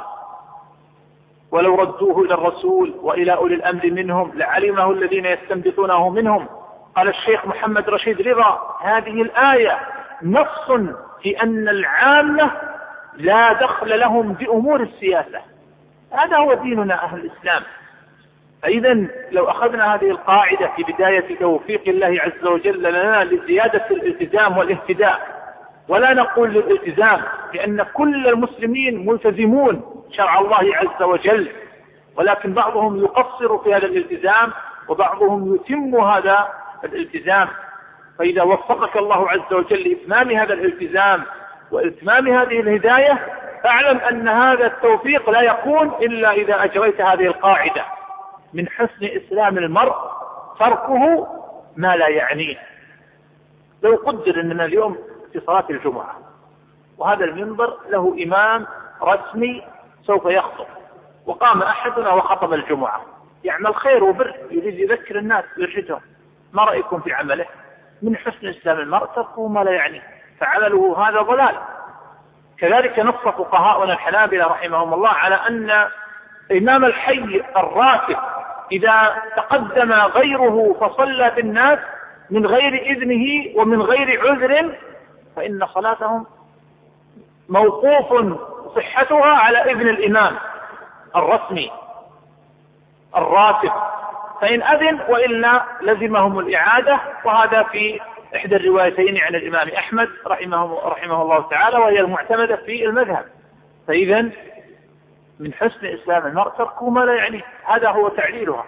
ولو ردوه إلى الرسول وإلى أولي الأمر منهم لعلمه الذين يستنبطونه منهم. قال الشيخ محمد رشيد رضا: هذه الآية نص في أن العامة لا دخل لهم بأمور السياسة. هذا هو ديننا أهل الإسلام. فإذا لو أخذنا هذه القاعدة في بداية توفيق الله عز وجل لنا لزيادة الالتزام والاهتداء، ولا نقول للالتزام، لأن كل المسلمين ملتزمون شرع الله عز وجل، ولكن بعضهم يقصر في هذا الالتزام وبعضهم يتم هذا الالتزام. فإذا وفقك الله عز وجل لإتمام هذا الالتزام وإتمام هذه الهداية، فاعلم أن هذا التوفيق لا يكون إلا إذا أجريت هذه القاعدة: من حسن إسلام المرء تركه ما لا يعنيه. لو قدر أننا اليوم في صلاة الجمعة وهذا المنبر له إمام رسمي سوف يخطب، وقام أحدنا وخطب الجمعة، يعمل خير وبر، يريد يذكر الناس ويرشدهم، ما رأيكم في عمله؟ من حسن إسلام المرء تركه ما لا يعنيه، فعمله هذا ضلال. كذلك نص فقهاؤنا الحنابلة رحمهم الله على أن إمام الحي الراتب إذا تقدم غيره فصلى بالناس من غير إذنه ومن غير عذر فإن صلاتهم موقوف صحتها على إذن الإمام الرسمي الراتب، فإن أذن وإلا لزمهم الإعادة. وهذا في إحدى الروايتين عن الإمام أحمد رحمه الله تعالى، وهي المعتمدة في المذهب. فإذا من حسن إسلام المرء تركه ما لا يعنيه، هذا هو تعليلها.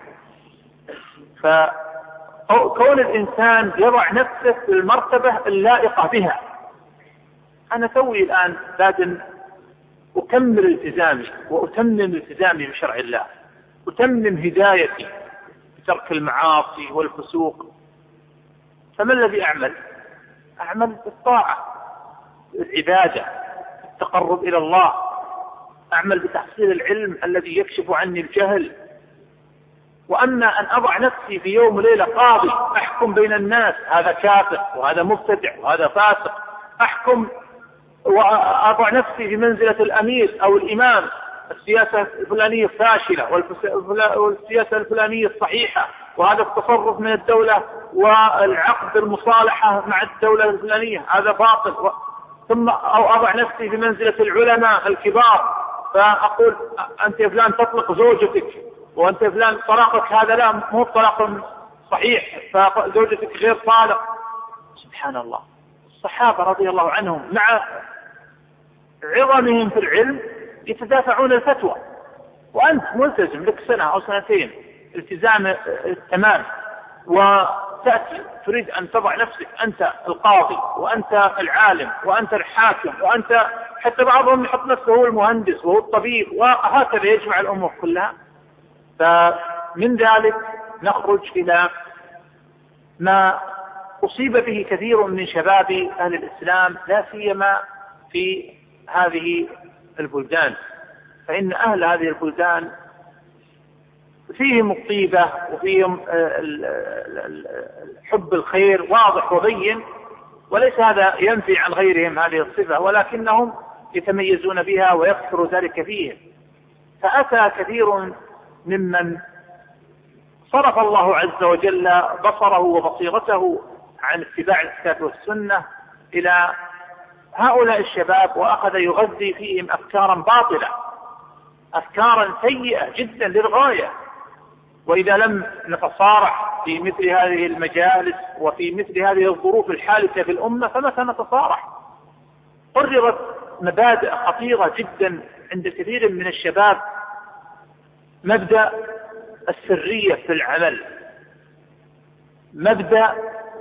فكون الإنسان يضع نفسه في المرتبة اللائقة بها. أنا توي الآن بعد أكمل التزامي وأتمم التزامي بشرع الله، أتمم هدايتي بترك المعاصي والفسوق، فما الذي أعمل؟ أعمل بالطاعة، بالعبادة، بالتقرب إلى الله، أعمل بتحصيل العلم الذي يكشف عني الجهل. وأما أن أضع نفسي في يوم وليلة قاضي أحكم بين الناس، هذا كافر وهذا مبتدع وهذا فاسق، أحكم وأضع نفسي في منزلة الأمير أو الإمام، السياسة الفلانية فاشلة والسياسة الفلانية صحيحة، وهذا التصرف من الدولة والعقد المصالحة مع الدولة الفلانية هذا باطل. ثم أو أضع نفسي في منزلة العلماء الكبار فأقول: أنت يا فلان تطلق زوجتك، وأنت يا فلان طلاقك هذا لا مو طلاق صحيح، فزوجتك غير طالق. سبحان الله، الصحابة رضي الله عنهم مع عظمهم في العلم يتدافعون الفتوى، وأنت ملتزم لك سنة أو سنتين التزام التمام، وتأتي تريد أن تضع نفسك أنت القاضي وأنت العالم وأنت الحاكم وأنت حتى بعضهم يحط نفسه هو المهندس وهو الطبيب، وهكذا يجمع الأمور كلها. فمن ذلك نخرج إلى ما أصيب به كثير من شباب أهل الإسلام لا سيما في هذه البلدان، فإن أهل هذه البلدان فيهم الطيبة وفيهم حب الخير واضح وبين، وليس هذا ينفي عن غيرهم هذه الصفة، ولكنهم يتميزون بها ويكثر ذلك فيهم. فأتى كثير ممن صرف الله عز وجل بصره وبصيرته عن اتباع الكتاب والسنة إلى هؤلاء الشباب، وأخذ يغذي فيهم أفكارا باطلة، أفكارا سيئة جدا للغاية. وإذا لم نتصارح في مثل هذه المجالس وفي مثل هذه الظروف الحادثة في الأمة فمتى نتصارح؟ قررت مبادئ خطيرة جدا عند كثير من الشباب، مبدأ السرية في العمل، مبدأ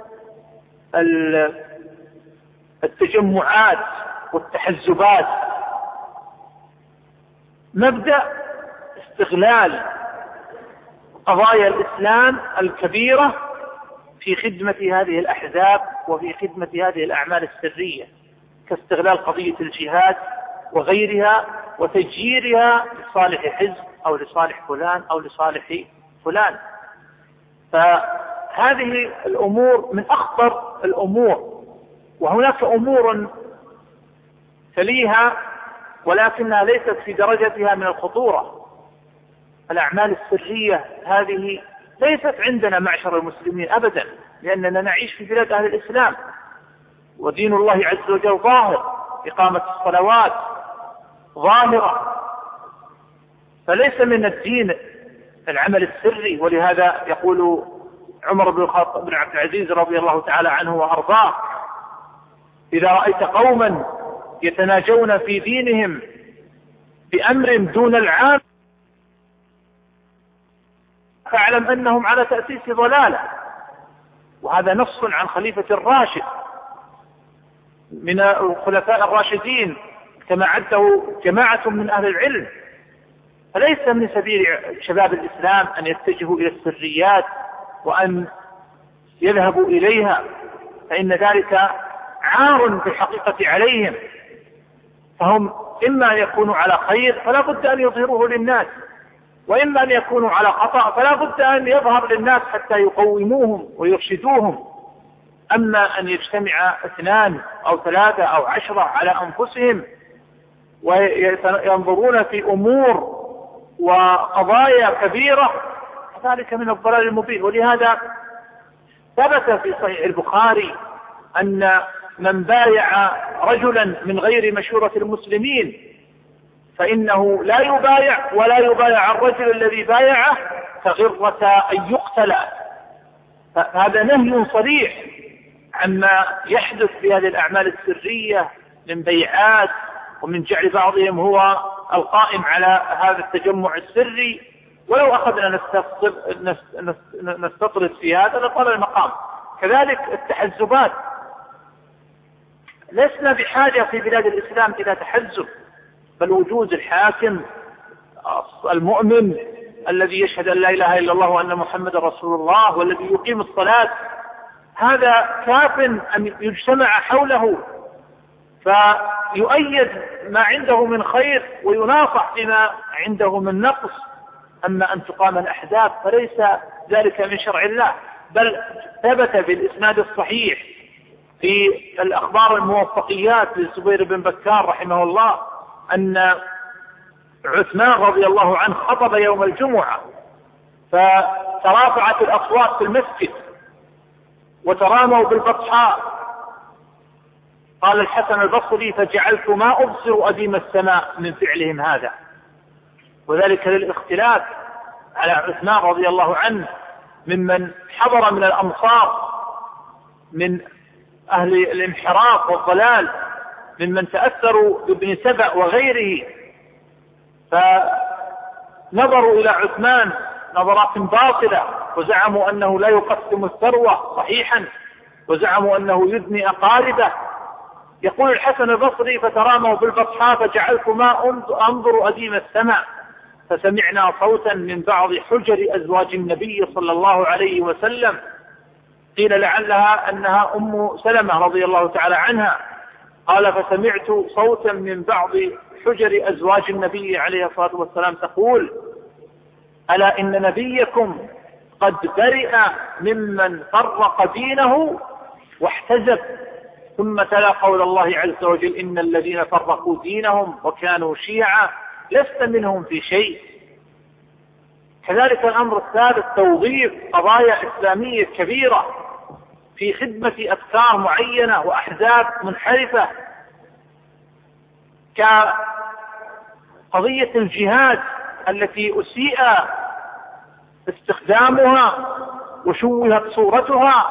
التجمعات والتحزبات، مبدأ استغلال قضايا الإسلام الكبيرة في خدمة هذه الأحزاب وفي خدمة هذه الأعمال السرية، كاستغلال قضية الجهاد وغيرها وتجييرها لصالح حزب أو لصالح فلان أو لصالح فلان. فهذه الأمور من أخطر الأمور، وهناك أمور تليها ولكنها ليست في درجتها من الخطورة. الأعمال السرية هذه ليست عندنا معشر المسلمين أبدا، لأننا نعيش في بلاد أهل الإسلام ودين الله عز وجل ظاهر، إقامة الصلوات ظاهرة، فليس من الدين العمل السري. ولهذا يقول عمر بن عبد العزيز رضي الله تعالى عنه وأرضاه: إذا رأيت قوما يتناجون في دينهم بأمر دون العام فاعلم أنهم على تأسيس ضلالة. وهذا نص عن خليفة الراشد من الخلفاء الراشدين كما عده جماعة من أهل العلم. فليس من سبيل شباب الإسلام أن يتجهوا إلى السريات وأن يذهبوا إليها، فإن ذلك عار بالحقيقة عليهم. فهم إما أن يكونوا على خير فلا بد أن يظهروه للناس، وإما أن يكونوا على خطأ فلا بد أن يظهر للناس حتى يقوموهم ويرشدوهم. أما أن يجتمع 2 أو 3 أو 10 على أنفسهم وينظرون في أمور وقضايا كبيرة فذلك من الضلال المبين. ولهذا ثبت في صحيح البخاري أن من بايع رجلا من غير مشورة المسلمين فإنه لا يبايع ولا يبايع الرجل الذي بايعه كغرة أن يقتل. فهذا نهي صريح عما يحدث في هذه الأعمال السرية من بيعات، ومن جعل بعضهم هو القائم على هذا التجمع السري. ولو أخذنا نستطرد في هذا لطال المقام. كذلك التحزبات، لسنا بحاجة في بلاد الإسلام إلى تحزب، بل وجود الحاكم المؤمن الذي يشهد أن لا إله إلا الله وأن محمد رسول الله والذي يقيم الصلاة، هذا كاف أن يجتمع حوله فيؤيد ما عنده من خير ويناصح بما عنده من نقص. أما أن تقام الأحزاب فليس ذلك من شرع الله، بل ثبت بالإسناد الصحيح في الأخبار الموفقيات للزبير بن بكار رحمه الله أن عثمان رضي الله عنه خطب يوم الجمعة فترافعت الأصوات في المسجد وتراموا بالبطحاء. قال الحسن البصري: فجعلت ما أبصر أديم السماء من فعلهم هذا. وذلك للاختلاف على عثمان رضي الله عنه ممن حضر من الأمصار من أهل الانحراف والضلال ممن تأثروا بابن سبأ وغيره، فنظروا إلى عثمان نظرات باطلة، وزعموا أنه لا يقسم الثروة صحيحا، وزعموا أنه يدني أقاربه. يقول الحسن البصري: فتراموا بالبطحاء فجعلت ما أنظر أديم السماء، فسمعنا صوتا من بعض حجر أزواج النبي صلى الله عليه وسلم، قيل لعلها أنها أم سلمة رضي الله تعالى عنها، قال: فسمعت صوتا من بعض حجر أزواج النبي عليه الصلاة والسلام تقول: ألا إن نبيكم قد برئ ممن فرق دينه واحتزب. ثم تلا قول الله عز وجل: إن الذين فرقوا دينهم وكانوا شيعا لست منهم في شيء. كذلك الأمر الثالث: توظيف قضايا إسلامية كبيرة في خدمة أفكار معينة وأحزاب منحرفة، كقضية الجهاد التي أسيء استخدامها وشوهت صورتها،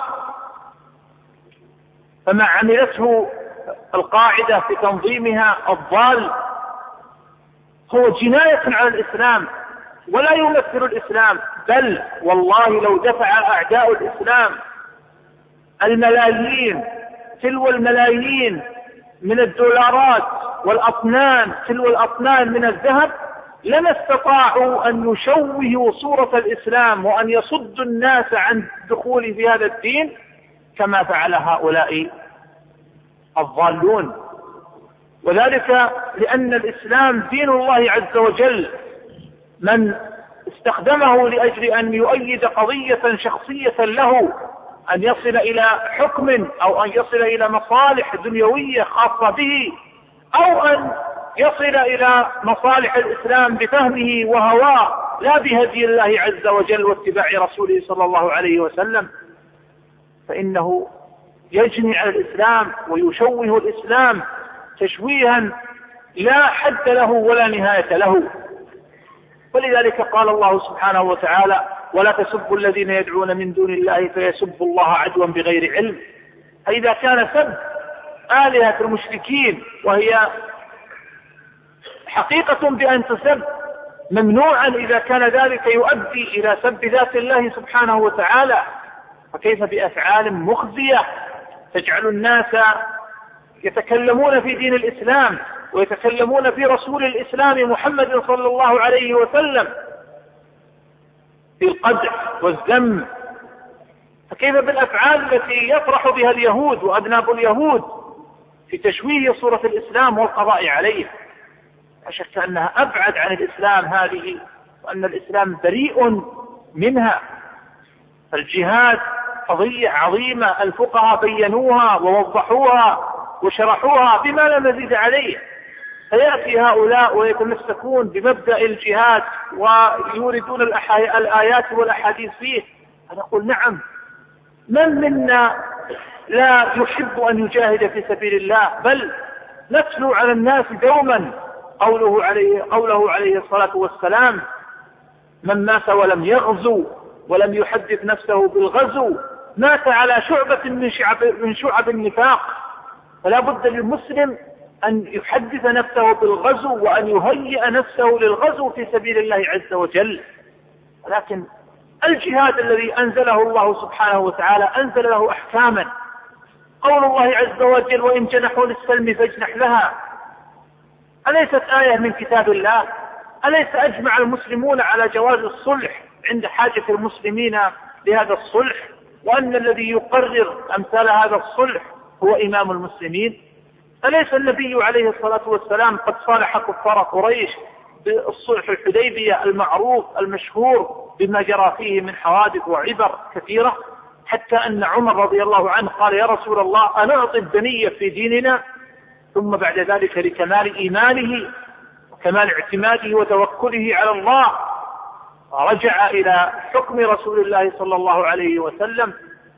فما عملته القاعدة في تنظيمها الضال هو جناية على الإسلام ولا يمثل الإسلام، بل والله لو دفع أعداء الإسلام الملايين تلو الملايين من الدولارات والأطنان تلو الأطنان من الذهب لما استطاعوا أن يشوهوا صورة الإسلام وأن يصدوا الناس عن الدخول في هذا الدين كما فعل هؤلاء الضالون. وذلك لأن الإسلام دين الله عز وجل، من استخدمه لأجل أن يؤيد قضية شخصية له، أن يصل إلى حكم أو أن يصل إلى مصالح دنيوية خاصة به، أو أن يصل إلى مصالح الإسلام بفهمه وهواه لا بهدي الله عز وجل واتباع رسوله صلى الله عليه وسلم، فإنه يجني على الإسلام ويشوه الإسلام تشويها لا حد له ولا نهاية له. ولذلك قال الله سبحانه وتعالى: ولا تسبوا الذين يدعون من دون الله فيسبوا الله عدوا بغير علم. فإذا كان سب آلهة المشركين وهي حقيقة بأن تسب ممنوعا إذا كان ذلك يؤدي إلى سب ذات الله سبحانه وتعالى، فكيف بأفعال مخزية تجعل الناس يتكلمون في دين الإسلام ويتكلمون في رسول الإسلام محمد صلى الله عليه وسلم في القدح والذم؟ فكيف بالأفعال التي يفرح بها اليهود وأذناب اليهود في تشويه صورة الإسلام والقضاء عليه؟ لا شك أنها أبعد عن الإسلام هذه، وأن الإسلام بريء منها. الجهاد قضية عظيمة الفقهاء بينوها ووضحوها وشرحوها بما لا مزيد عليه، فيأتي هؤلاء ويتمسكون بمبدأ الجهاد ويوردون الآيات والأحاديث فيه. فنقول: نعم، من منا لا يحب أن يجاهد في سبيل الله؟ بل نتلو على الناس دوما قوله عليه الصلاة والسلام: من مات ولم يغزو ولم يحدث نفسه بالغزو مات على شعبة من شعب النفاق. فلا بد للمسلم أن يحدث نفسه بالغزو وأن يهيئ نفسه للغزو في سبيل الله عز وجل. ولكن الجهاد الذي أنزله الله سبحانه وتعالى أنزل له أحكاما. قول الله عز وجل: وإن جنحوا للسلم فاجنح لها، أليست آية من كتاب الله؟ أليس أجمع المسلمون على جواز الصلح عند حاجة المسلمين لهذا الصلح، وأن الذي يقرر أمثال هذا الصلح هو إمام المسلمين؟ أليس النبي عليه الصلاة والسلام قد صالح كفار قريش بالصلح الحديبية المعروف المشهور بما جرى فيه من حوادث وعبر كثيرة، حتى أن عمر رضي الله عنه قال: يا رسول الله أنعطي الدنية في ديننا؟ ثم بعد ذلك لكمال إيمانه وكمال اعتماده وتوكله على الله رجع إلى حكم رسول الله صلى الله عليه وسلم،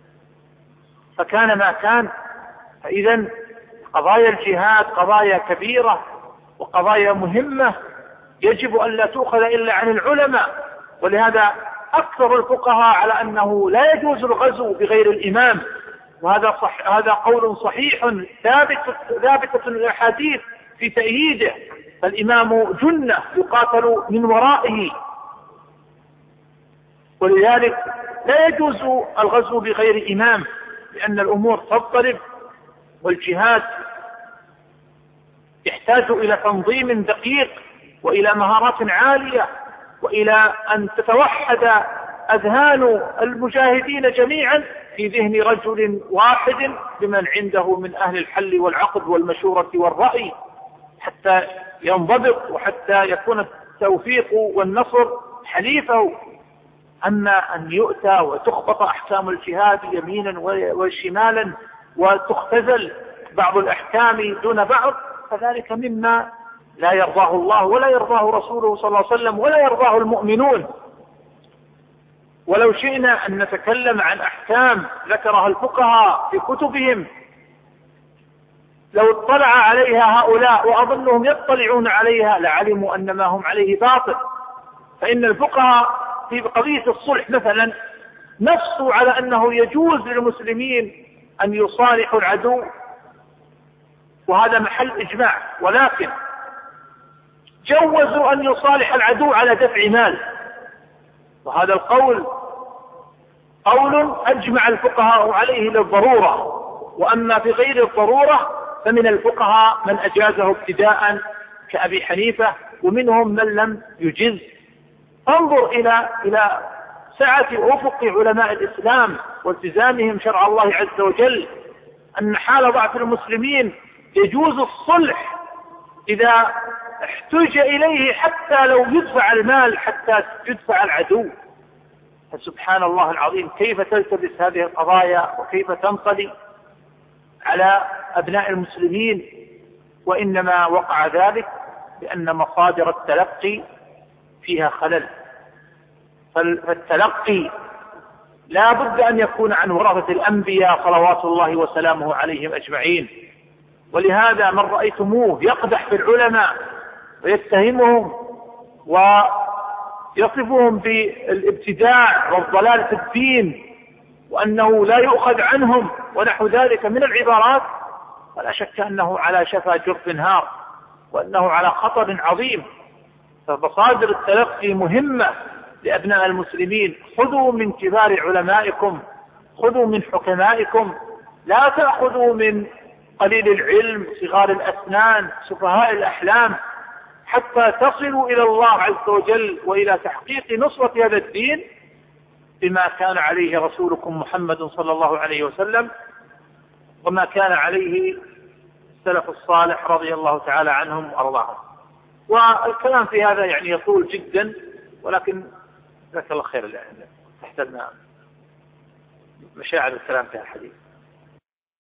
فكان ما كان. فإذا قضايا الجهاد قضايا كبيرة وقضايا مهمة يجب أن لا تؤخذ إلا عن العلماء. ولهذا أكثر الفقهاء على أنه لا يجوز الغزو بغير الإمام، هذا قول صحيح ثابتة الأحاديث في تأييده، فالإمام جنة يقاتل من ورائه. ولذلك لا يجوز الغزو بغير إمام، لأن الأمور تضطرب، والجهاد يحتاج إلى تنظيم دقيق وإلى مهارات عالية وإلى أن تتوحد أذهان المجاهدين جميعا في ذهن رجل واحد بمن عنده من أهل الحل والعقد والمشورة والرأي، حتى ينضبط وحتى يكون التوفيق والنصر حليفه. أما أن يؤتى وتخبط أحكام الجهاد يمينا وشمالا وتختزل بعض الأحكام دون بعض، فذلك مما لا يرضاه الله ولا يرضاه رسوله صلى الله عليه وسلم ولا يرضاه المؤمنون. ولو شئنا أن نتكلم عن أحكام ذكرها الفقهاء في كتبهم لو اطلع عليها هؤلاء، وأظنهم يطلعون عليها، لعلموا أن ما هم عليه باطل. فإن الفقهاء في قضية الصلح مثلا نصوا على أنه يجوز للمسلمين أن يصالحوا العدو، وهذا محل إجماع، ولكن جوزوا أن يصالح العدو على دفع مال، وهذا القول قول أجمع الفقهاء عليه للضرورة. وأما في غير الضرورة فمن الفقهاء من أجازه ابتداء كأبي حنيفة، ومنهم من لم يجز. انظر إلى سعة أفق علماء الإسلام والتزامهم شرع الله عز وجل، أن حال ضعف المسلمين يجوز الصلح إذا احتج إليه حتى لو يدفع المال حتى يدفع العدو. فسبحان الله العظيم، كيف تلتبس هذه القضايا وكيف تنقضي على أبناء المسلمين. وإنما وقع ذلك لأن مصادر التلقي فيها خلل. فالتلقي لا بد أن يكون عن ورثة الأنبياء صلوات الله وسلامه عليهم أجمعين. ولهذا من رأيتموه يقدح في العلماء ويتهمهم ويصفهم بالابتداع والضلال في الدين وأنه لا يؤخذ عنهم ونحو ذلك من العبارات، ولا شك أنه على شفا جرف هار، وأنه على خطر عظيم. فمصادر التلقي مهمة لأبناء المسلمين. خذوا من كبار علمائكم، خذوا من حكمائكم، لا تأخذوا من قليل العلم صغار الأسنان سفهاء الأحلام، حتى تصلوا إلى الله عز وجل وإلى تحقيق نصرة هذا الدين بما كان عليه رسولكم محمد صلى الله عليه وسلم، وما كان عليه السلف الصالح رضي الله تعالى عنهم وأرضاهم. والكلام في هذا يعني يطول جدا، ولكن جزاك الله خير، تحتاجنا مشاعر الكلام في الحديث.